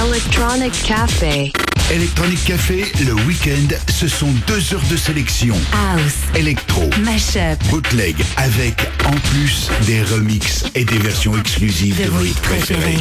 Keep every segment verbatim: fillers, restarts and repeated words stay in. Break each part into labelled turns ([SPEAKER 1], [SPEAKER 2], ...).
[SPEAKER 1] Electronic Café.
[SPEAKER 2] Electronic Café, le week-end, ce sont deux heures de sélection.
[SPEAKER 1] House,
[SPEAKER 2] électro,
[SPEAKER 1] mashup,
[SPEAKER 2] bootleg, avec en plus des remixes et des versions exclusives de, de vos hits préférés. préférés.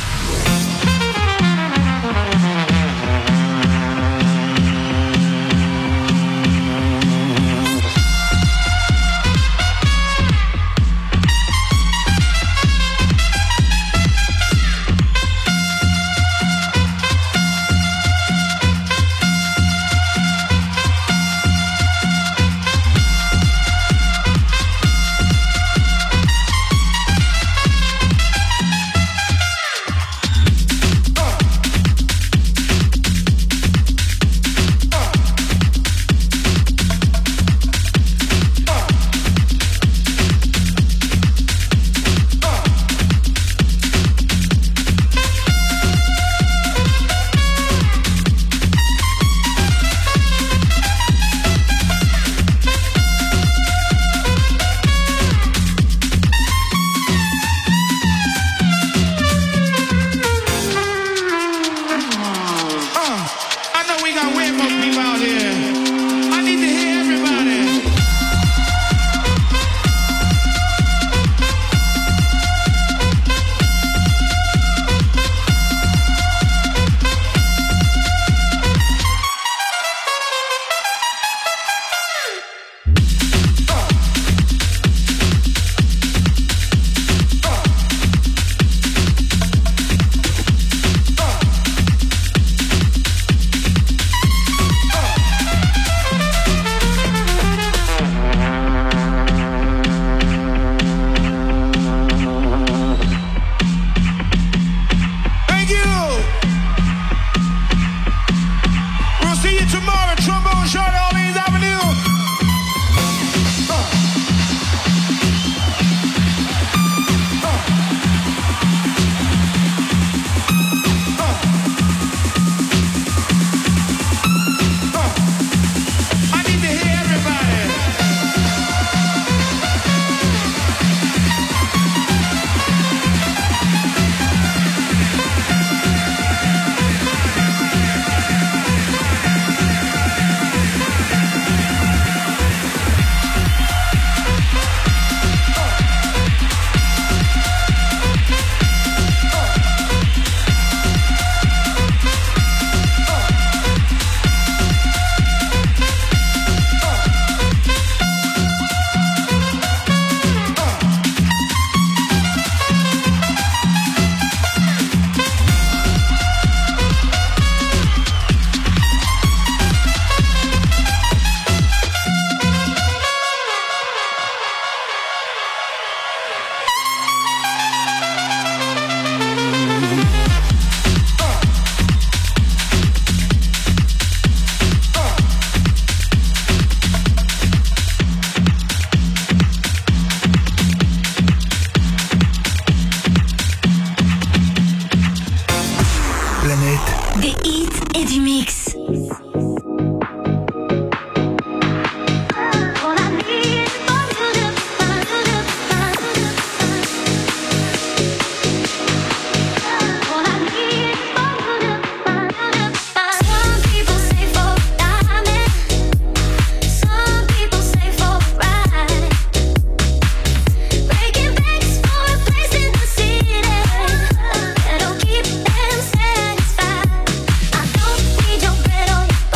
[SPEAKER 3] Don't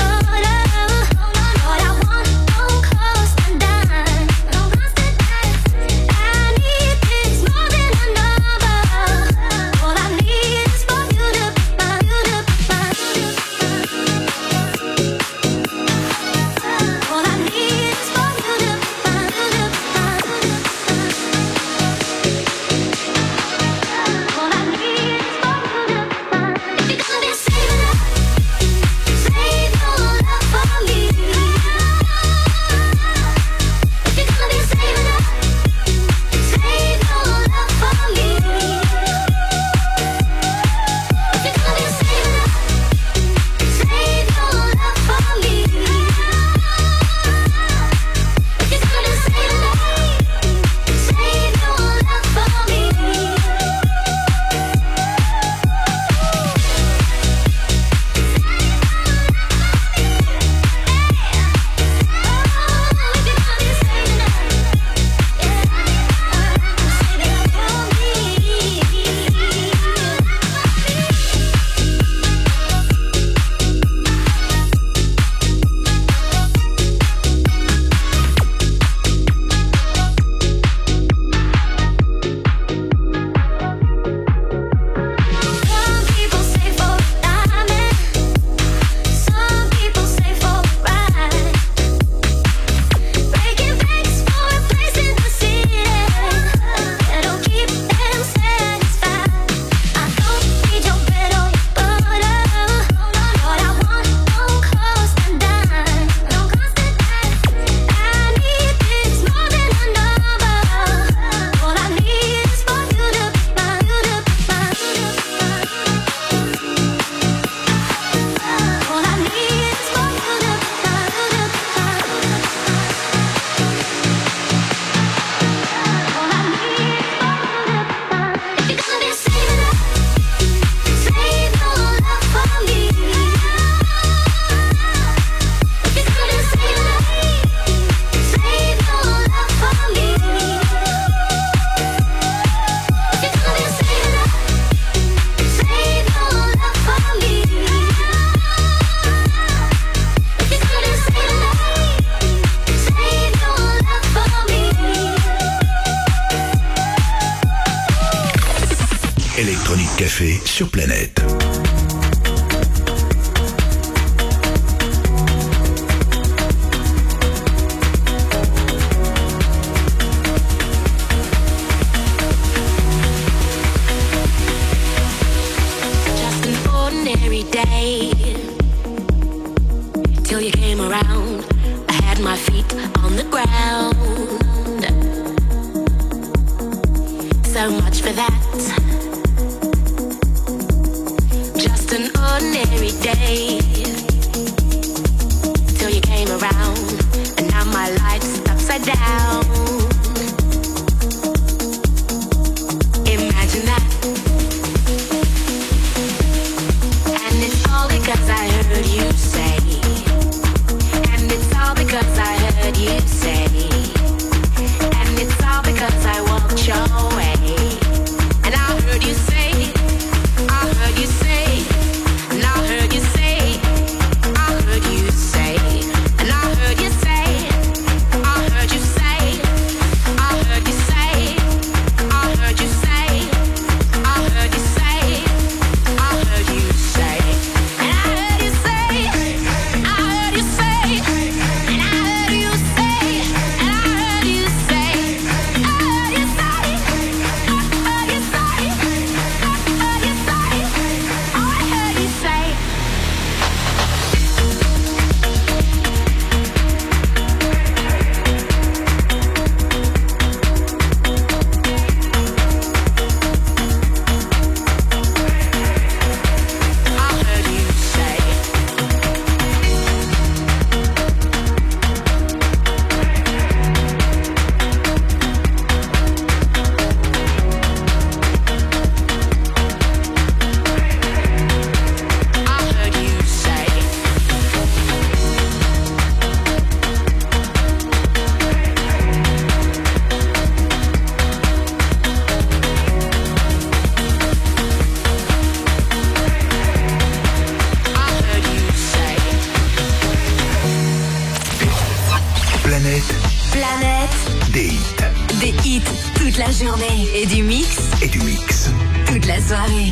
[SPEAKER 2] Café sur Planète.
[SPEAKER 3] Just an ordinary day till you came around. I had my feet on the ground. So much for that. Just an ordinary day till you came around, and now my life's upside down. Imagine that. And it's all because I heard you say. And it's all because I heard you say. And it's all because I walked your way. And I heard you say, I heard you say, and I heard you say, I heard you say, and I heard you say, I heard you say, I heard you say, I heard you say, I heard you say, I heard you say, and I heard you say, I heard you say, and I heard you say, and I heard you say, I heard you say, I heard you say, I heard you say, oh, I heard you say. I heard you say. I heard you say. I heard you say.
[SPEAKER 2] Planète
[SPEAKER 1] Planète,
[SPEAKER 2] des hits
[SPEAKER 1] des hits toute la journée et du mix
[SPEAKER 2] et du mix.
[SPEAKER 1] toute la soirée.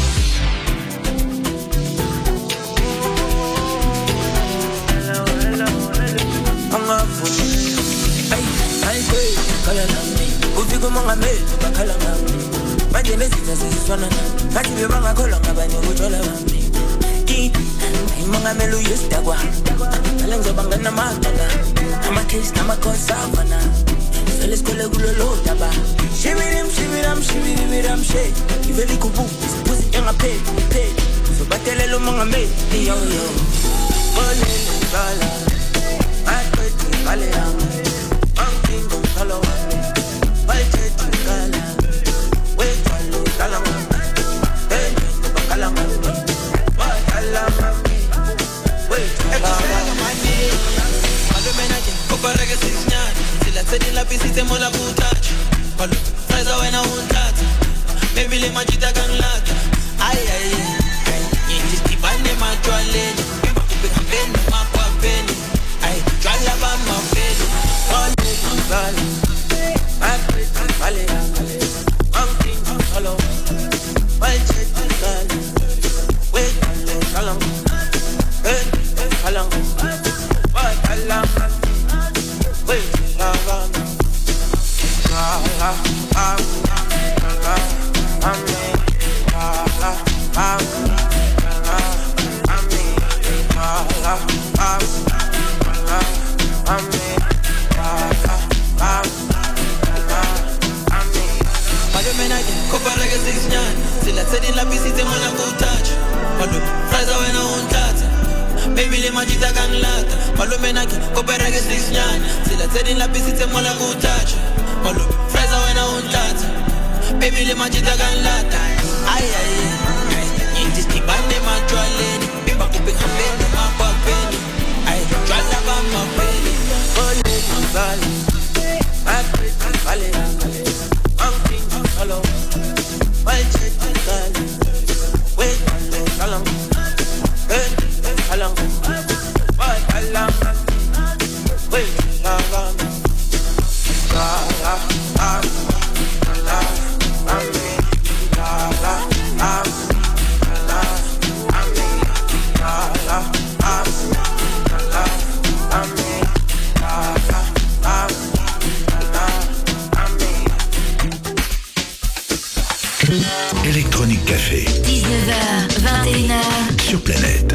[SPEAKER 4] Ufika mongameli bakhala ngami manje nezitha seziswana ngathi bebangakholwa ngabanye ukuthola bami mongameli uyisdakwa ngale ngizoba nganamagala ama-case namakosavana sele sikhole kulolo daba shibirim shibiram shibiribiram she ivele ikubu isipuzi engapheli pheli sobatelela umongameli iyoyo olele ngala aqethi ngale yami angingo ngalo wami bayithethe ngala wethwalo ngala wami engingo bakala wami wakala wami wethwalo wami
[SPEAKER 5] Malumenake, kopareke sisinyani Sila tsedi la pisite mola kutachi Malu, fraisa wena untata Baby le majita kanglata Ay, ay, ay Yinjistibane matwaleni Bimba kupe kampeni, makwa peni Ay, jwala ba mapeni
[SPEAKER 4] Ole ngala aqethi ngale yami angingo ngalo bayithethe ngala wethwalo ngala wami engingo ngala wami wakala wami wethwalo wami ngala wami ngala wami ngala wami ngala wami ngala wami ngala wami ngala wami
[SPEAKER 5] Malumenake, kopareke sisinyani Sila tsedi la pisite mola kutachi Malu, fraisa wena untata Baby le majita kanglata Malumenake, kopareke sisinyani Sila tsedi la pisite mola kutachi Malu, fraisa wena untata Baby le majita kanglata Ay, ay, ay Yinjistibane matwaleni Bimba kupe kampeni, makwa peni Ay, jwala ba mapeni
[SPEAKER 4] ole ngala aqethi ngale yami angingo ngalo bayithethe ngala wethwalo ngala engingo ngala wakala wethwalo wami ngala wami ngala wami ngala
[SPEAKER 2] sur Planète.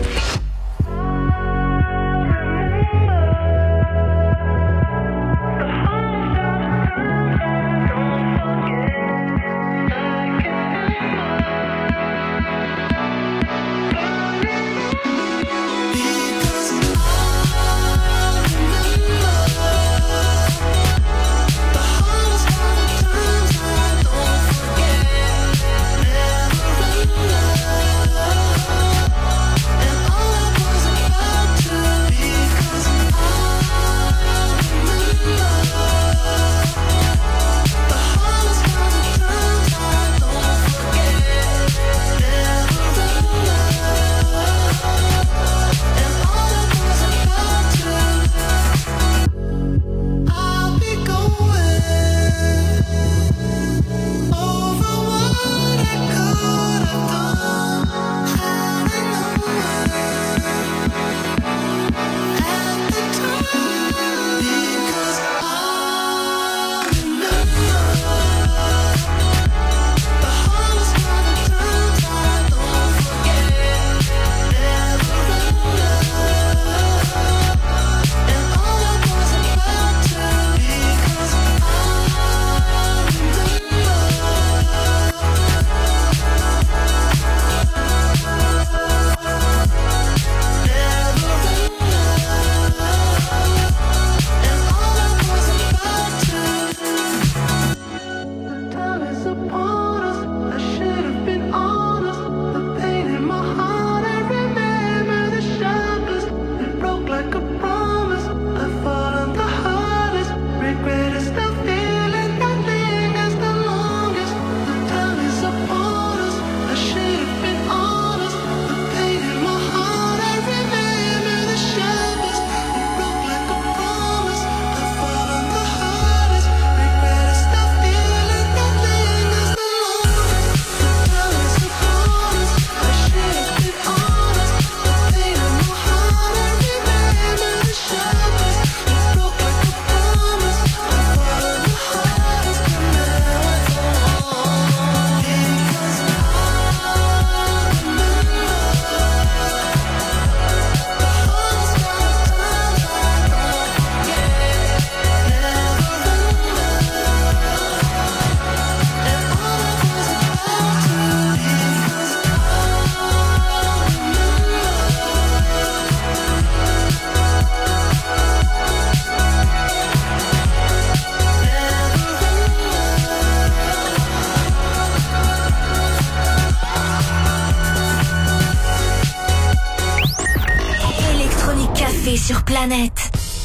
[SPEAKER 1] Sur Planète.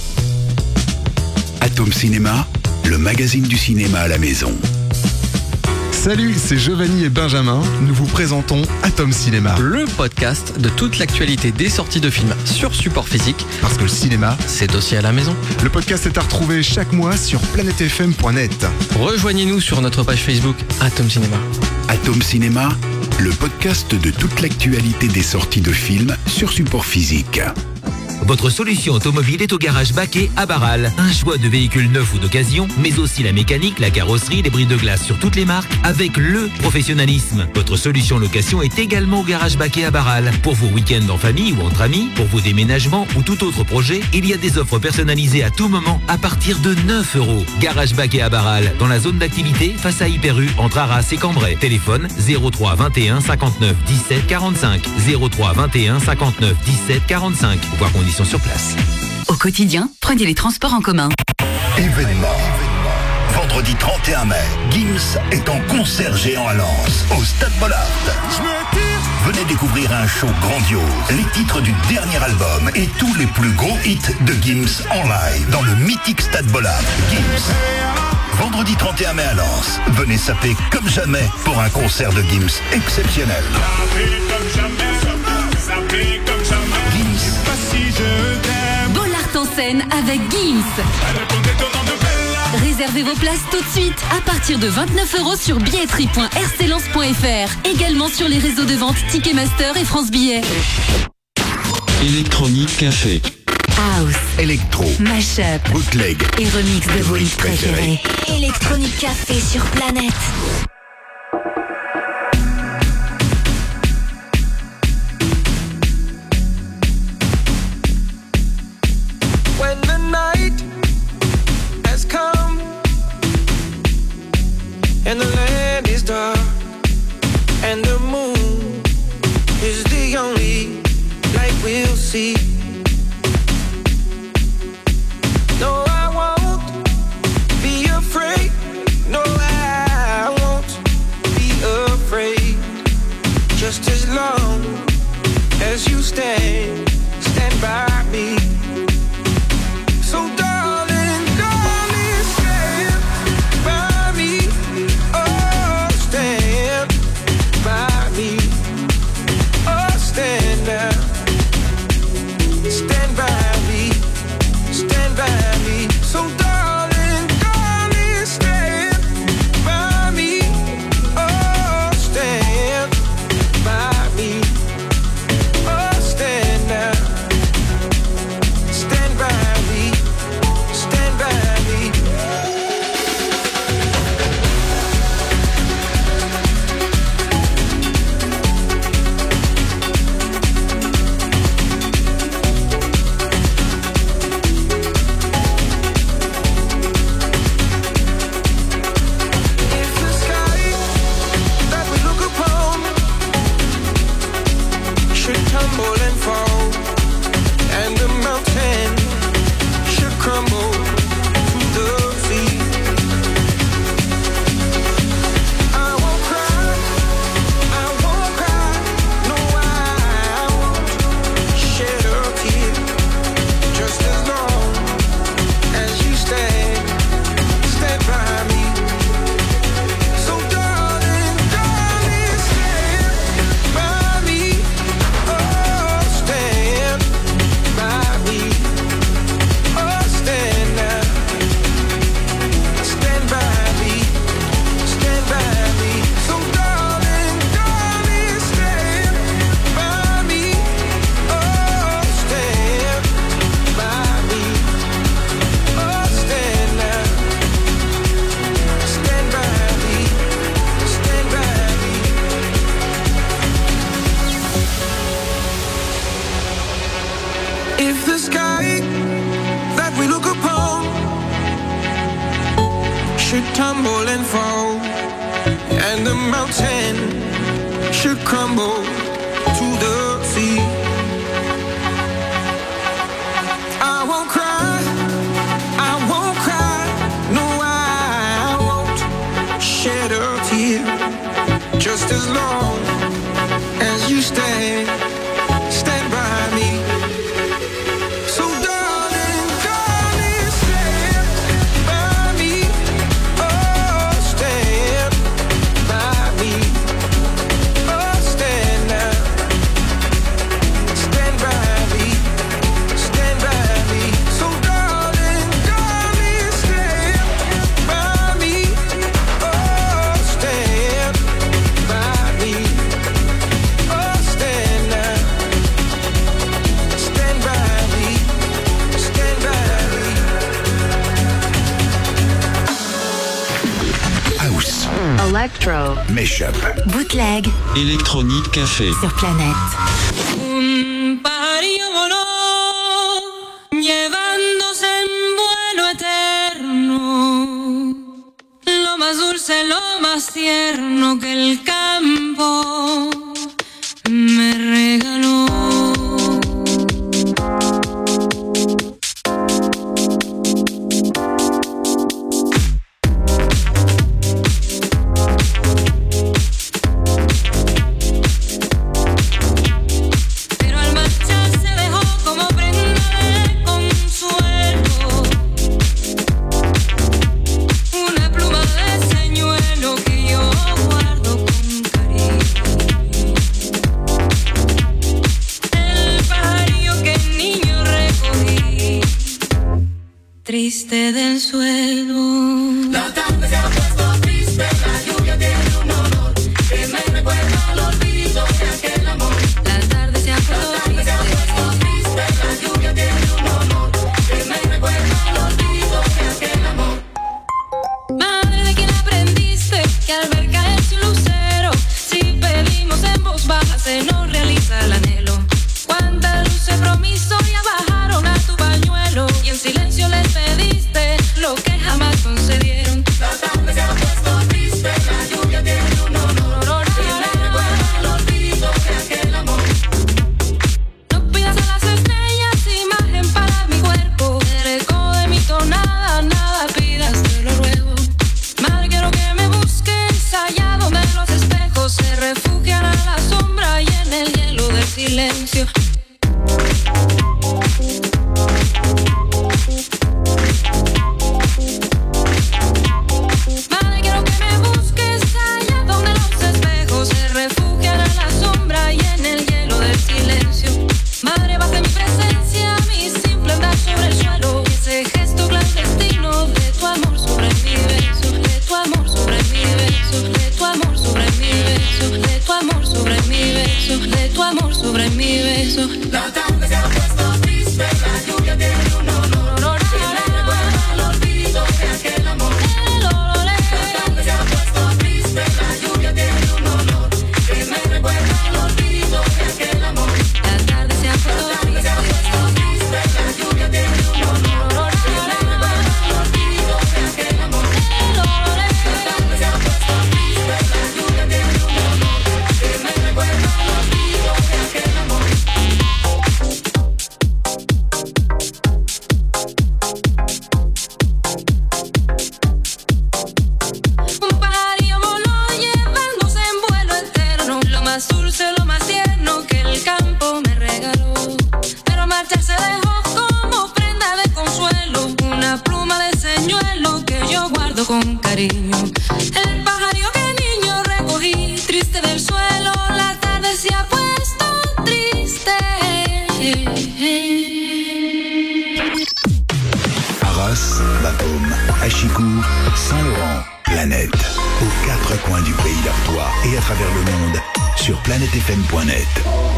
[SPEAKER 2] Atome Cinéma, le magazine du cinéma à la maison.
[SPEAKER 6] Salut, c'est Giovanni et Benjamin. Nous vous présentons Atome Cinéma.
[SPEAKER 7] Le podcast de toute l'actualité des sorties de films sur support physique.
[SPEAKER 6] Parce que le cinéma,
[SPEAKER 7] c'est aussi à la maison.
[SPEAKER 6] Le podcast est à retrouver chaque mois sur planète f m point net.
[SPEAKER 7] Rejoignez-nous sur notre page Facebook Atome Cinéma.
[SPEAKER 2] Atome Cinéma, le podcast de toute l'actualité des sorties de films sur support physique.
[SPEAKER 8] Votre solution automobile est au garage Baquet à Barral. Un choix de véhicules neufs ou d'occasion, mais aussi la mécanique, la carrosserie, les bris de glace sur toutes les marques, avec le professionnalisme. Votre solution location est également au garage Baquet à Barral. Pour vos week-ends en famille ou entre amis, pour vos déménagements ou tout autre projet, il y a des offres personnalisées à tout moment à partir de neuf euros. Garage Baquet à Barral, dans la zone d'activité face à Hyper U, entre Arras et Cambrai. Téléphone zéro trois vingt et un cinquante-neuf dix-sept quarante-cinq. zéro trois vingt et un cinquante-neuf dix-sept quarante-cinq. Voir conditions sur place.
[SPEAKER 1] Au quotidien, prenez les transports en commun.
[SPEAKER 2] Événement. Vendredi trente et un mai, Gims est en concert géant à Lens, au Stade Bollaert. Venez découvrir un show grandiose, les titres du dernier album et tous les plus gros hits de Gims en live dans le mythique Stade Bollaert. Gims. Vendredi trente et un mai à Lens, venez saper comme jamais pour un concert de Gims exceptionnel.
[SPEAKER 1] Bollaert en scène avec Gims. Réservez vos places tout de suite à partir de vingt-neuf euros sur billetterie point r c lens point f r. Également sur les réseaux de vente Ticketmaster et France Billets.
[SPEAKER 9] Électronique Café.
[SPEAKER 1] House,
[SPEAKER 2] Electro,
[SPEAKER 1] Mashup
[SPEAKER 2] Bootleg
[SPEAKER 1] et remix de vos hits préférés. Électronique Café sur Planète.
[SPEAKER 5] sea. No, I won't be afraid. No, I won't be afraid. Just as long as you stand, stand by me. So darling, darling, stand by me. Oh, stand by me. Oh, stand now. Stand by me. Stand by me. So darling, darling, stand by me. Oh, stand by me. Oh, stand now. Stand by me. Stand by me. If the sky that we look upon should tumble and fall, and the mountain should crumble to the sea, I won't cry, I won't cry, no, I won't shed a tear. Just as long as you stand, stand by me. So darling, darling, stand by me. Oh, stand by me. Oh, stand now. Stand by me. Stand by me. So darling, darling, stand by me. Oh, stand by me. Oh, stand now. Stand by me. Stand by me. If the sky that we look upon should tumble and fall, and the mountain should crumble to the sea, I won't cry, I won't cry, no, I won't shed a tear. Just as long as you stand, stand by me. So darling, darling, stand by me. Oh, stand by me. Oh, stand now. Stand by me. Stand by me. So darling, darling, stand by me. Oh, stand by me. Oh, stand now. Stand by me. Stand by me.
[SPEAKER 2] House,
[SPEAKER 9] Electro,
[SPEAKER 2] Mashup,
[SPEAKER 1] Bootleg
[SPEAKER 10] Électronique Café.
[SPEAKER 1] sur Planète.
[SPEAKER 11] Un pajarillo voló, llevándose en vuelo eterno lo más dulce, lo más tierno que el campo me regaló. Pero al marcharse dejó como prenda de consuelo una pluma de señuelo que yo guardo con silencio. Madre, quiero que me busques allá donde los espejos se refugian en la sombra y en el hielo del silencio. Madre, baja en mi presencia, mi simple andar sobre el suelo, ese gesto clandestino de tu amor sobre mi beso, de tu amor sobre mi beso, de tu amor sobre mi beso, de tu amor sobre mi beso, de tu amor sobre mi beso. La tarde se ha puesto triste, la lluvia tiene un olor que me recuerda al olvido de aquel amor. La tarde se ha puesto triste, la lluvia tiene un olor que me recuerda al olvido de aquel amor. La tarde se ha puesto triste, la lluvia tiene un olor que me recuerda al olvido de aquel amor. La tarde se ha puesto triste, la lluvia tiene un olor que me recuerda al olvido de aquel amor. Un pajarillo voló llevándose en vuelo eterno lo más dulce, lo más tierno que el campo me regaló. Pero al marcharse dejó como prenda de consuelo una pluma de señuelo que yo guardo con cariño. El pajarillo que niño recogí triste del suelo, la tarde se ha puesto triste.
[SPEAKER 2] Arras, Bapaume, Achicourt, Saint-Laurent, Planète. Aux quatre coins du pays d'Artois et à travers le monde sur planète f m point net.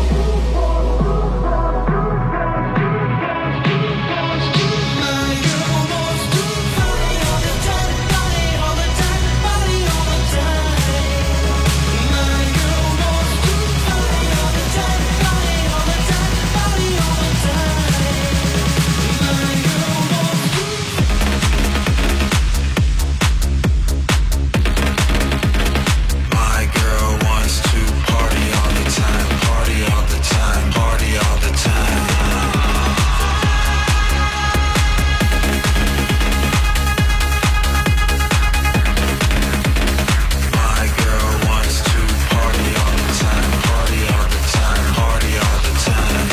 [SPEAKER 9] My girl wants to party all the time, party all the time, party all the time. My girl wants to party all the time, party all the time, party all the time.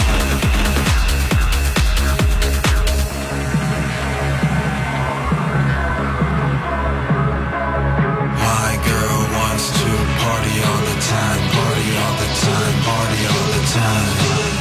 [SPEAKER 9] My girl wants to party all the time, party all the time, party all the time.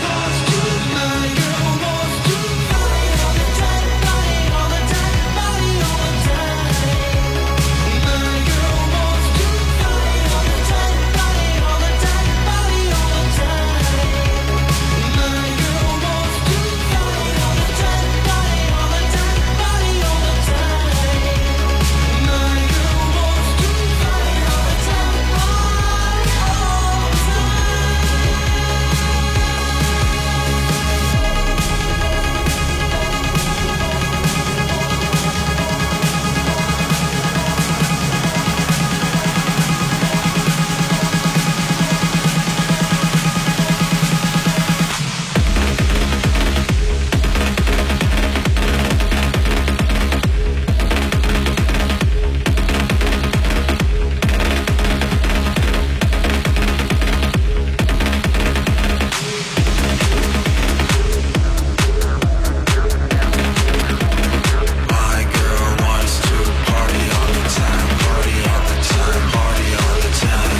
[SPEAKER 9] My girl wants to party all the time, party all the time, party all the time.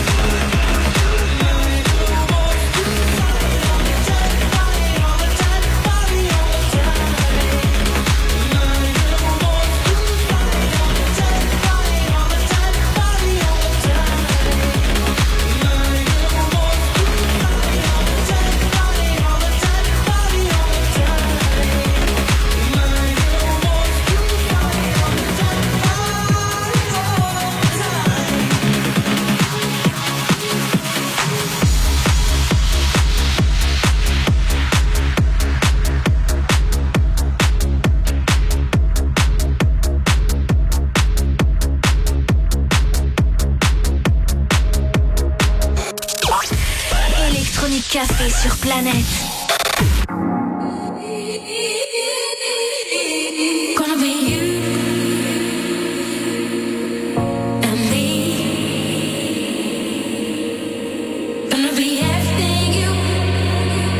[SPEAKER 3] Électronique Café sur Planète. Gonna be you and me. Gonna be everything you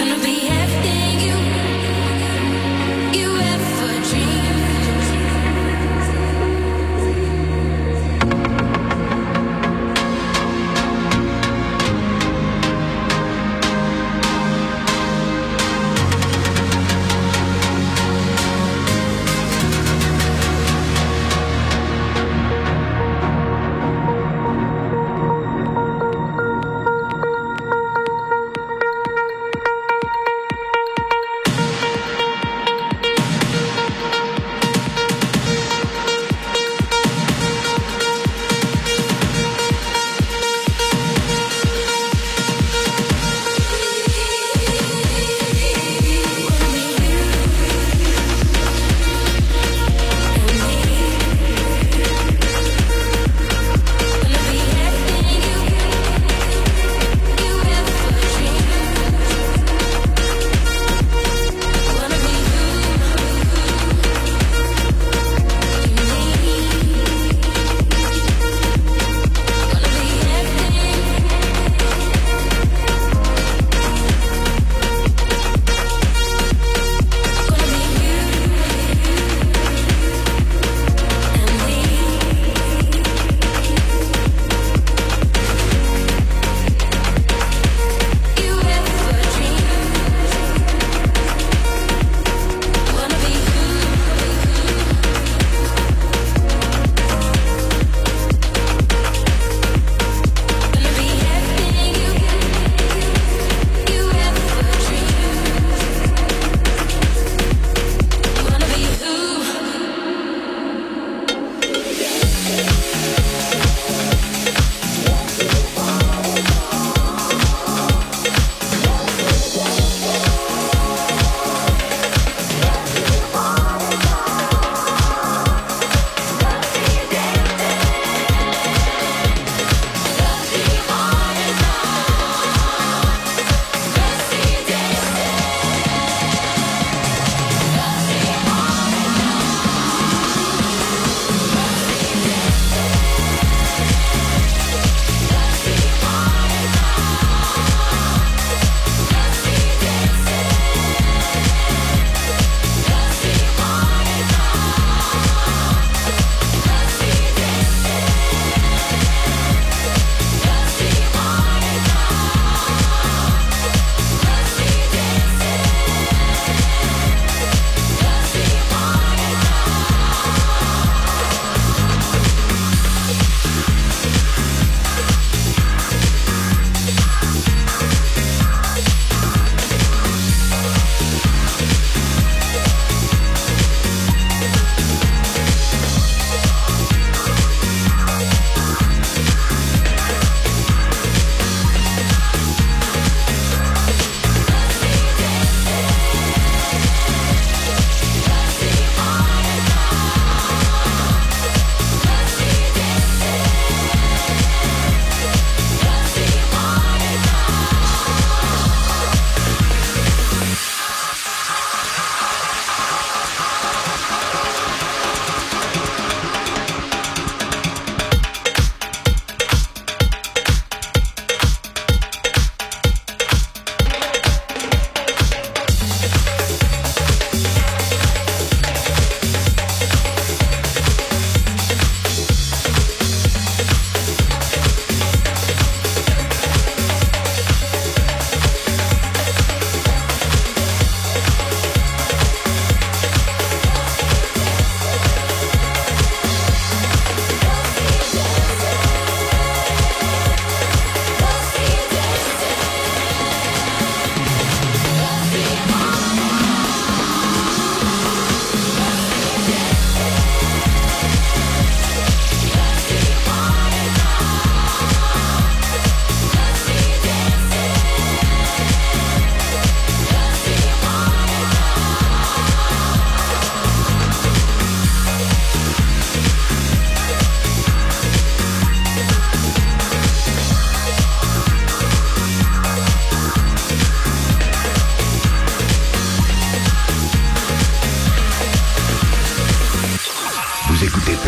[SPEAKER 3] gonna be everything you, you ever dreamed.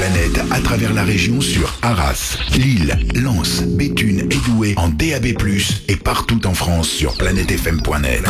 [SPEAKER 2] Planète à travers la région sur Arras, Lille, Lens, Béthune et Douai en D A B plus, et partout en France sur planète f m point net.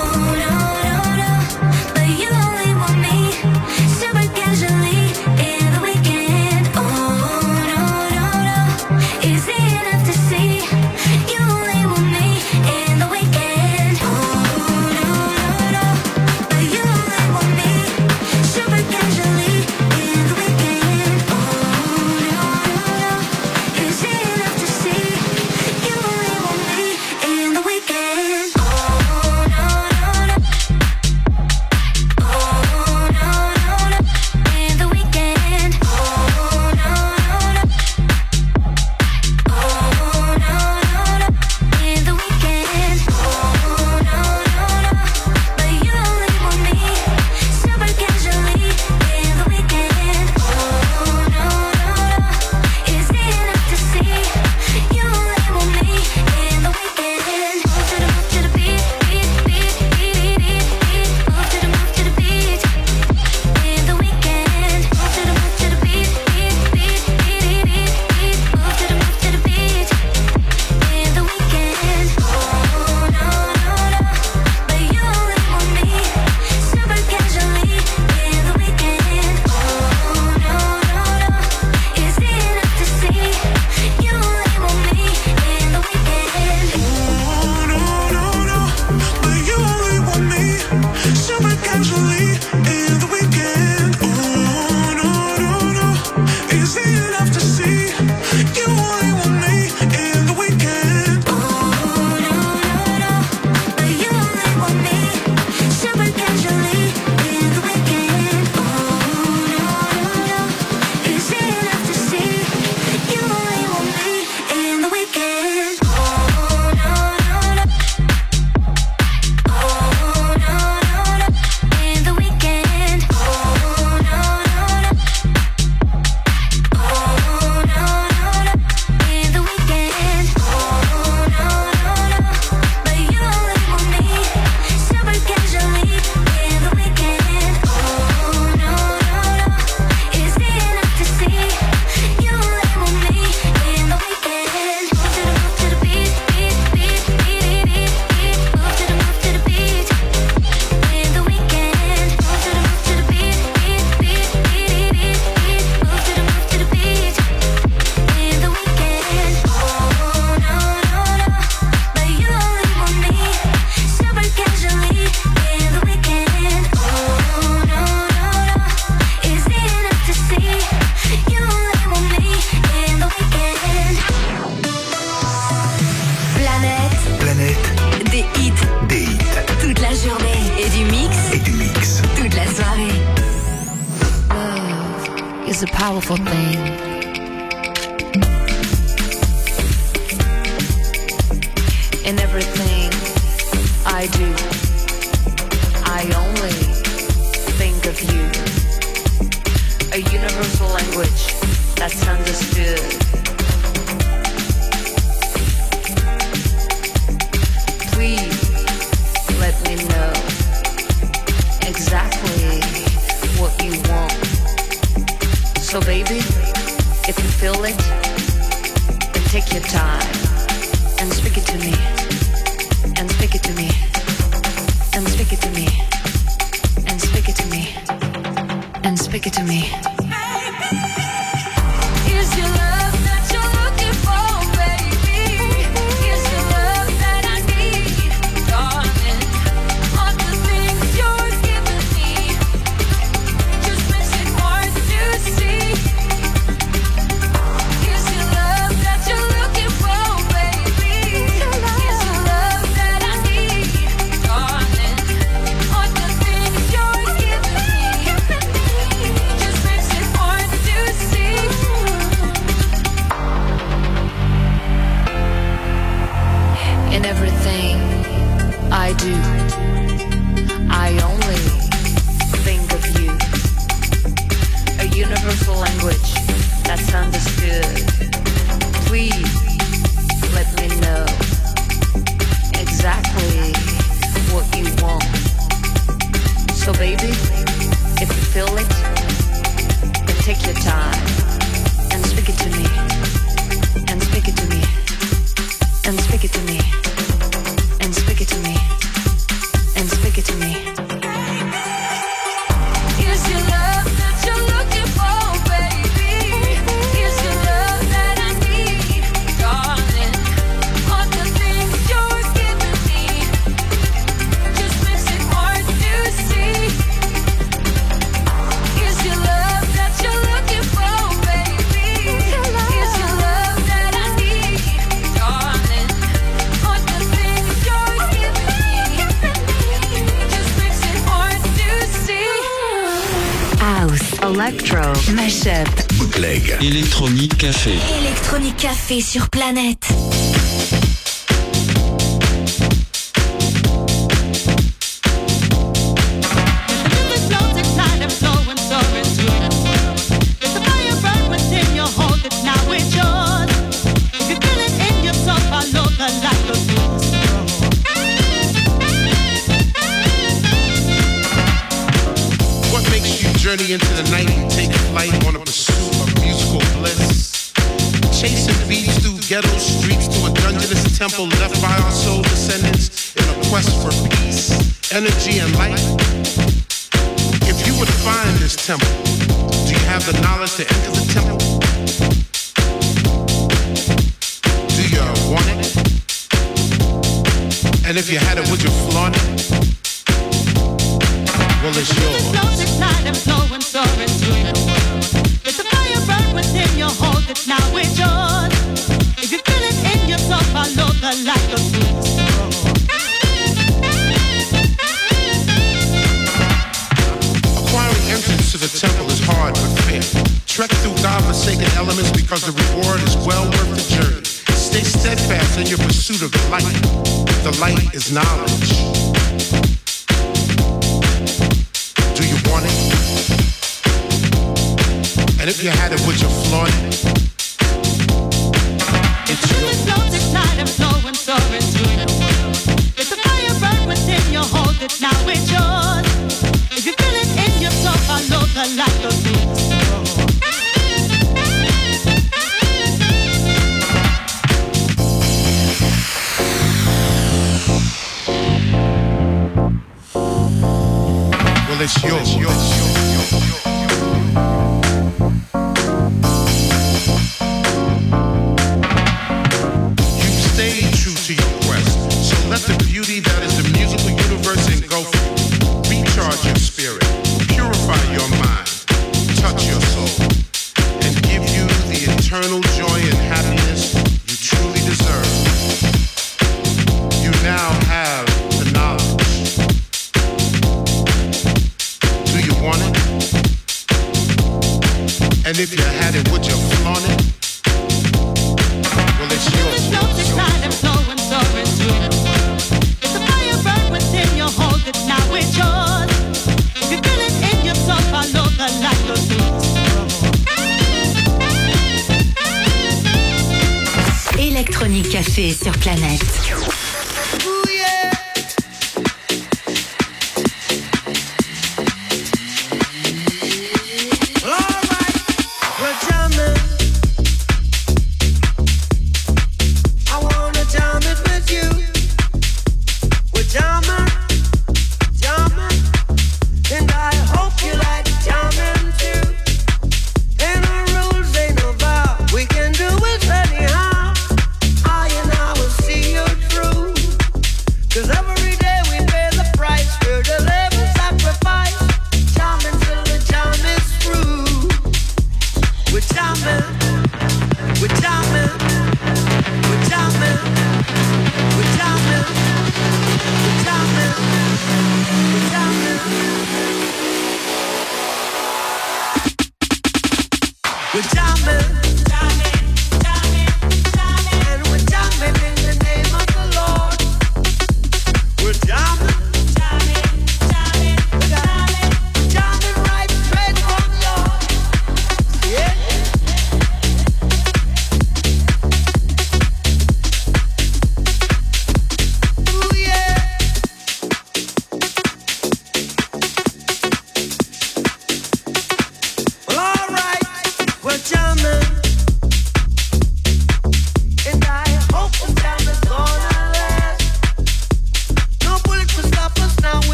[SPEAKER 12] is a powerful thing. In everything I do, I only think of you. A universal language that's understood. Please let me know exactly what you want. So baby, if you feel it, then take your time and speak it to me, and speak it to me, and speak it to me, and speak it to me, and speak it to me. Is your love that you're looking for, baby? Is your love that I need, darling? All the things you're giving me just makes it hard to see. Is your love that you're looking for, baby? Is your love that I need, darling? All the things you're giving me just makes it hard to see. In everything I do, I only think of you. A universal language that's understood. Please let me know exactly what you want. So baby, if you feel it, then take your time speak it to me.
[SPEAKER 11] Is your love that you're looking for, baby? Is your love that I need, darling? All the things you're giving me just makes it hard to see. Is your love that you're looking for, baby? Is your love that I need, darling? All the things you're giving me just makes it hard to see.
[SPEAKER 12] House, electro, mashup.
[SPEAKER 2] Bootleg.
[SPEAKER 10] Électronique Café.
[SPEAKER 1] Électronique Café sur Planète.
[SPEAKER 13] What makes you journey into the night and take flight on a pursuit of musical bliss? Chasing beats through ghetto streets to a dungeonous temple left by our soul descendants in a quest for peace, energy, and light. If you would find this temple, do you have the knowledge to enter the temple? Do you want it? And if you had it, would you flaunt it? Well, it's yours.
[SPEAKER 11] And flowing, soaring through the world. Let the fire burn within you, hold it, now it's yours. If you feel it in yourself, follow the light of truth.
[SPEAKER 13] Acquiring entrance to the temple is hard but fair. Trek through God-forsaken elements because the reward is well worth the journey. Stay steadfast in your pursuit of the light. The light is knowledge. Do you want it? And if you had it, would you flaunt it? It's yours.
[SPEAKER 11] And flowing, soaring through the world. Let the fire burn within you, hold it, now it's yours. If you feel it in yourself, follow the light of truth.
[SPEAKER 13] Well, it's yours. It's yours. You've stayed true to your quest, so let the beauty that is the musical universe engulf you. Recharge your spirit, purify your mind, touch your soul, and give you the eternal joy and happiness you truly deserve. You now have the knowledge. Do you want it? And if you had it, would you flaunt it? Well, it's yours.
[SPEAKER 11] And flowing, soaring through the world. Let the fire burn within you, hold it, now it's yours. If you feel it in yourself, follow the light of truth.
[SPEAKER 1] Électronique Café sur Planète.
[SPEAKER 14] We can do it anyhow. I and I will see you through.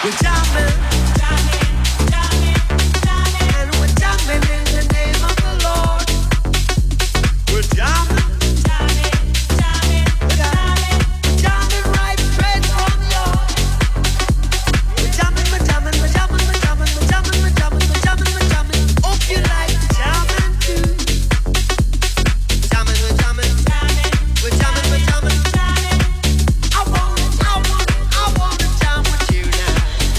[SPEAKER 14] We're jamming, jamming, jamming, jamming, and we're jamming in the name of the Lord. We're jamming, jamming, jamming, jamming, jamming right straight from Lord. We're jamming, we're jamming, we're jamming, we're jamming, we're jamming, we're jamming, we're jamming, we're jamming. Hope you like jamming too. Jamming, we're jamming, jamming, we're jamming, we're jamming, jamming. I want, I want, I want to jam with you now.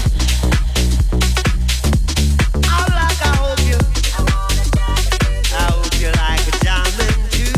[SPEAKER 14] I like, I hope you, I hope you like a jamming too.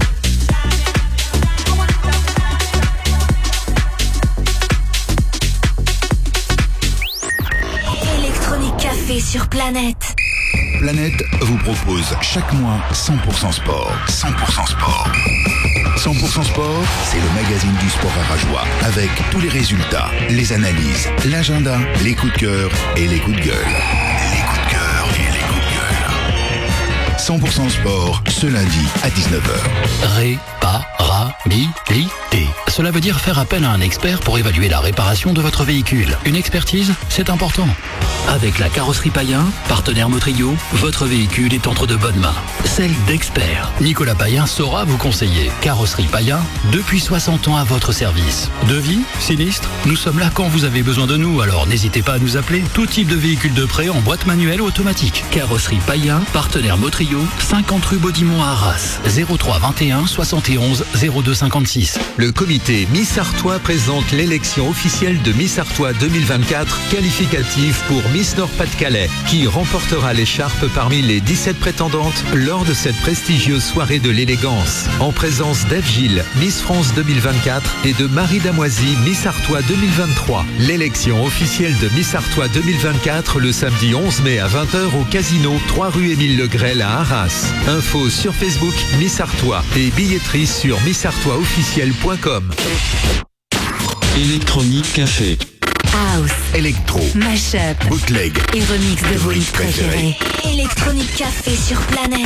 [SPEAKER 1] Électronique Café sur Planète.
[SPEAKER 2] Planète vous propose chaque mois cent pour cent sport. cent pour cent sport. cent pour cent sport, c'est le magazine du sport arajois avec tous les résultats, les analyses, l'agenda, les coups de cœur et les coups de gueule. Les coups de cœur et les coups de gueule. cent pour cent sport, ce lundi à dix-neuf heures.
[SPEAKER 15] Réparabilité. Cela veut dire faire appel à un expert pour évaluer la réparation de votre véhicule. Une expertise, c'est important. Avec la carrosserie Payen, partenaire Motrio, votre véhicule est entre de bonnes mains. Celle d'experts. Nicolas Payen saura vous conseiller. Carrosserie Payen, depuis soixante ans à votre service. Devis, sinistre, nous sommes là quand vous avez besoin de nous, alors n'hésitez pas à nous appeler. Tout type de véhicule de prêt en boîte manuelle ou automatique. Carrosserie Payen, partenaire Motrio, cinquante rue Baudimont à Arras. zéro trois vingt et un soixante et onze zéro deux cinquante-six.
[SPEAKER 16] Le comité Miss Artois présente l'élection officielle de Miss Artois deux mille vingt-quatre, qualificative pour Miss Nord-Pas-de-Calais, qui remportera l'écharpe parmi les dix-sept prétendantes lors de cette prestigieuse soirée de l'élégance, en présence d'Ève Gilles, Miss France deux mille vingt-quatre, et de Marie Damoisy, Miss Artois deux mille vingt-trois. L'élection officielle de Miss Artois deux mille vingt-quatre le samedi onze mai à vingt heures au Casino, trois rue Émile Legrel à Arras. Info sur Facebook Miss Artois et billetterie sur miss artois officiel point com.
[SPEAKER 10] Électronique Café.
[SPEAKER 1] House,
[SPEAKER 2] électro,
[SPEAKER 1] mashup,
[SPEAKER 2] bootleg
[SPEAKER 1] et remix de vos hits préférés. Électronique Café sur Planète.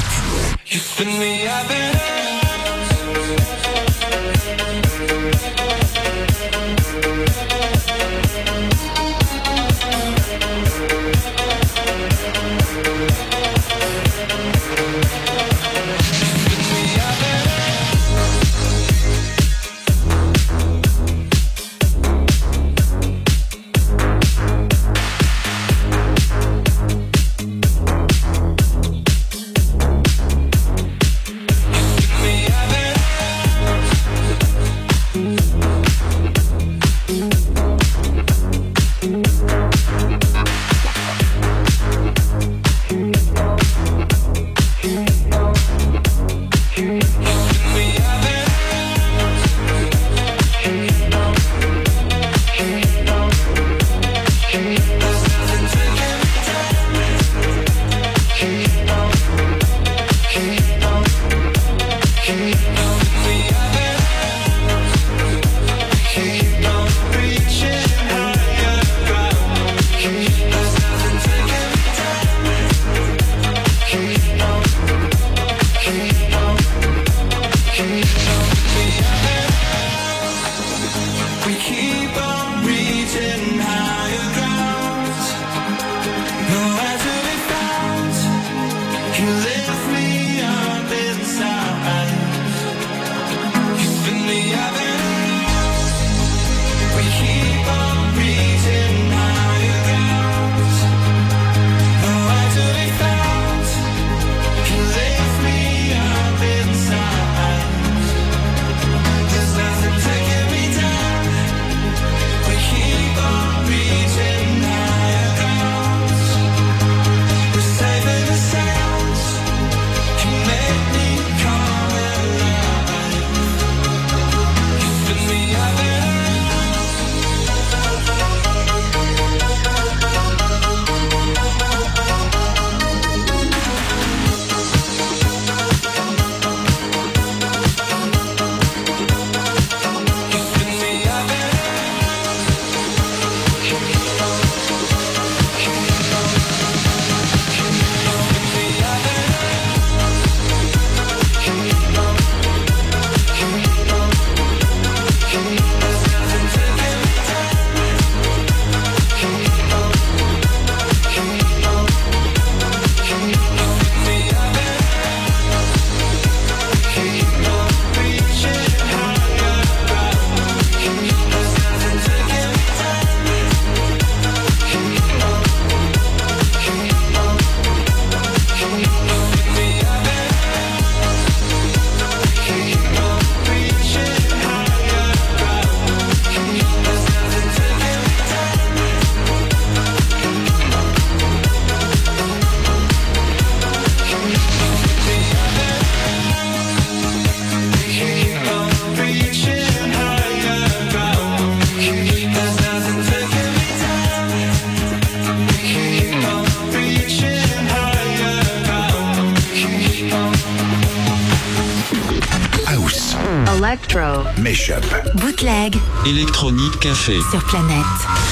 [SPEAKER 12] Electro.
[SPEAKER 2] Mashup.
[SPEAKER 1] Bootleg.
[SPEAKER 10] Électronique Café.
[SPEAKER 1] Sur Planète.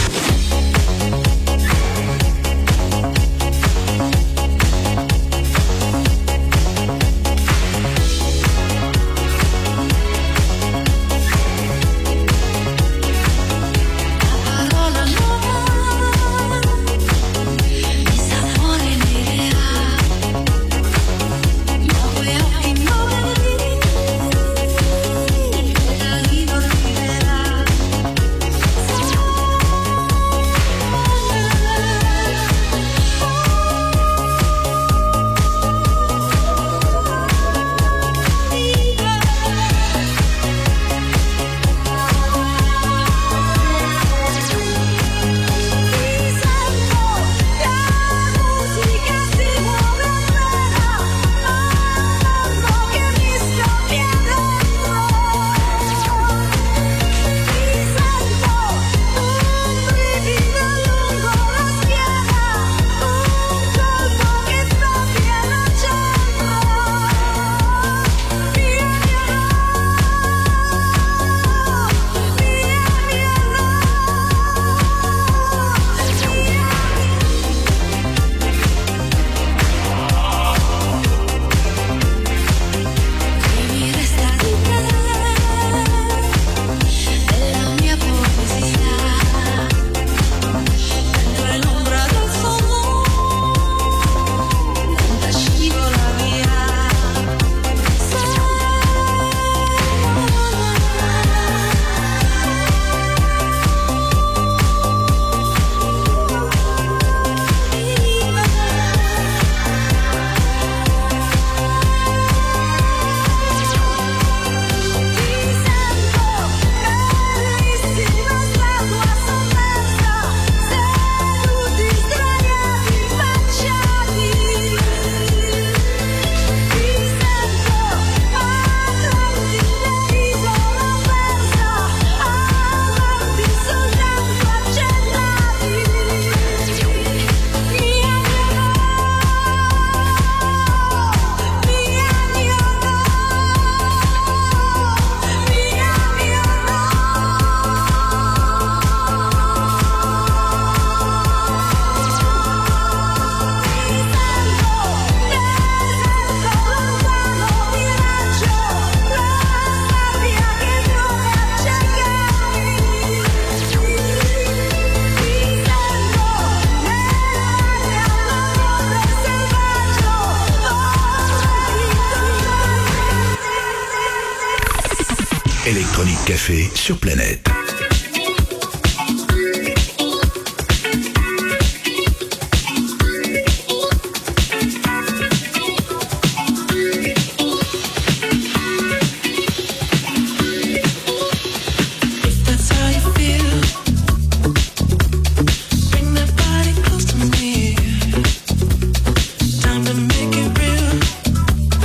[SPEAKER 2] Électronique Café sur Planète.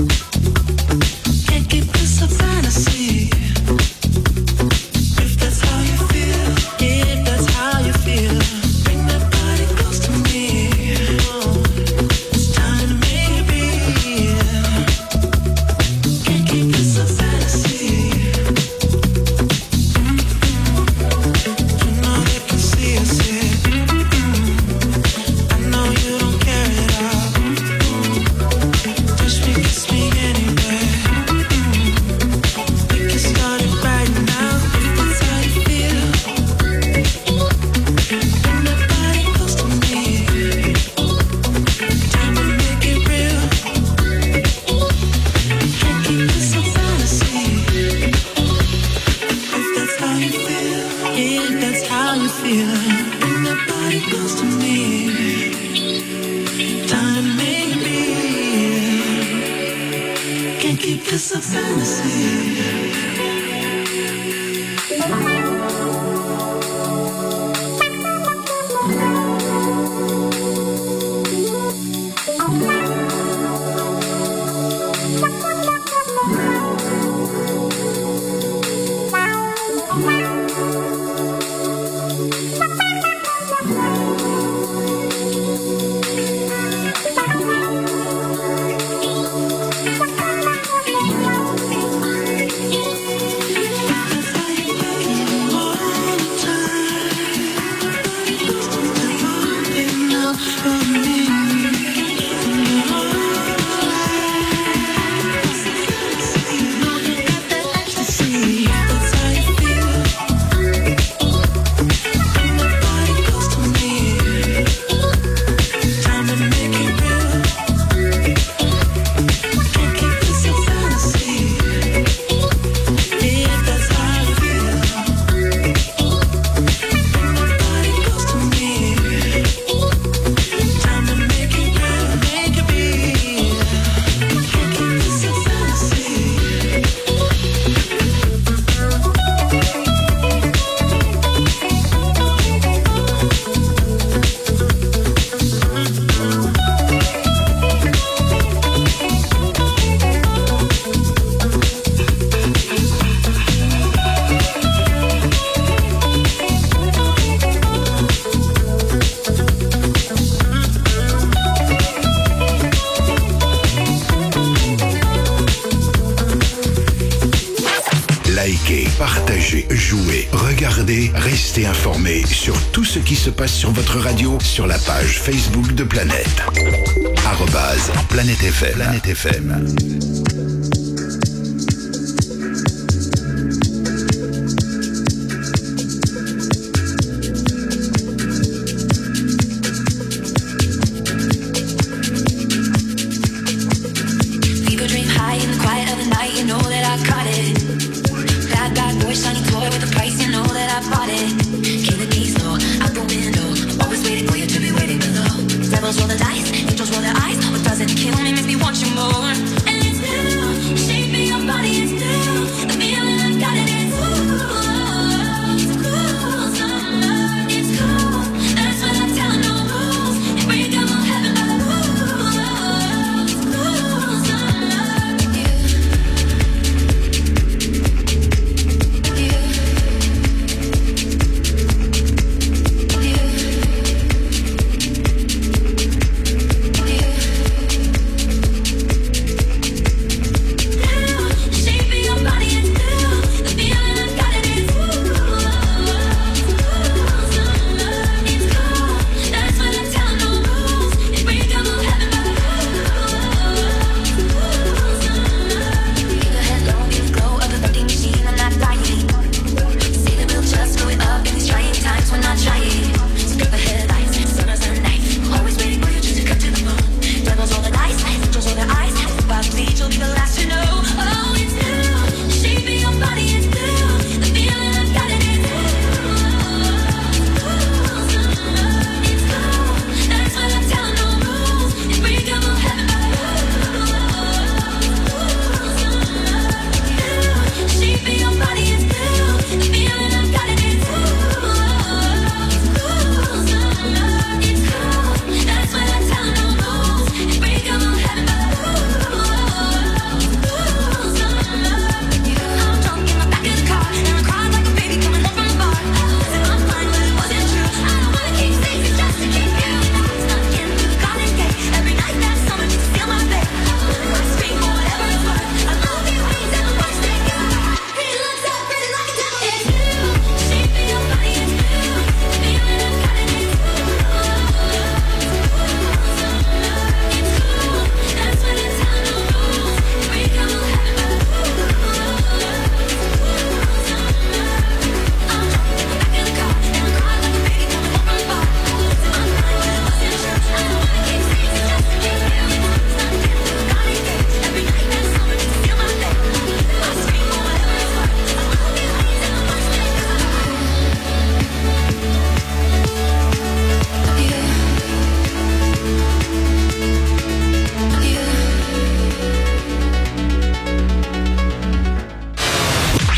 [SPEAKER 14] If that's how
[SPEAKER 2] Likez, partagez, jouez, regardez, restez informés sur tout ce qui se passe sur votre radio sur la page Facebook de Planète. Arrobase Planète F M. Planète F M.